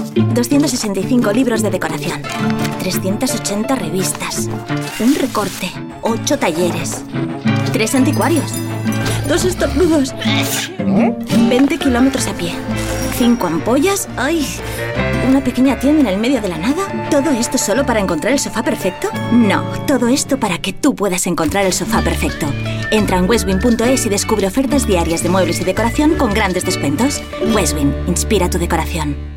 265 libros de decoración, 380 revistas, un recorte, 8 talleres, 3 anticuarios, 2 estornudos, 20 kilómetros a pie, 5 ampollas, ¡ay! ¿Una pequeña tienda en el medio de la nada? ¿Todo esto solo para encontrar el sofá perfecto? No, todo esto para que tú puedas encontrar el sofá perfecto. Entra en westwing.es y descubre ofertas diarias de muebles y decoración con grandes descuentos. Westwing, inspira tu decoración.